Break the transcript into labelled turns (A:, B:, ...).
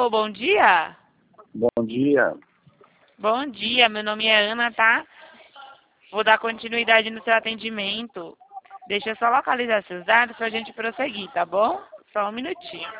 A: Alô, bom dia?
B: Bom dia.
A: Bom dia, meu nome é Ana, tá? Vou dar continuidade no seu atendimento. Deixa eu só localizar seus dados pra gente prosseguir, tá bom? Só um minutinho.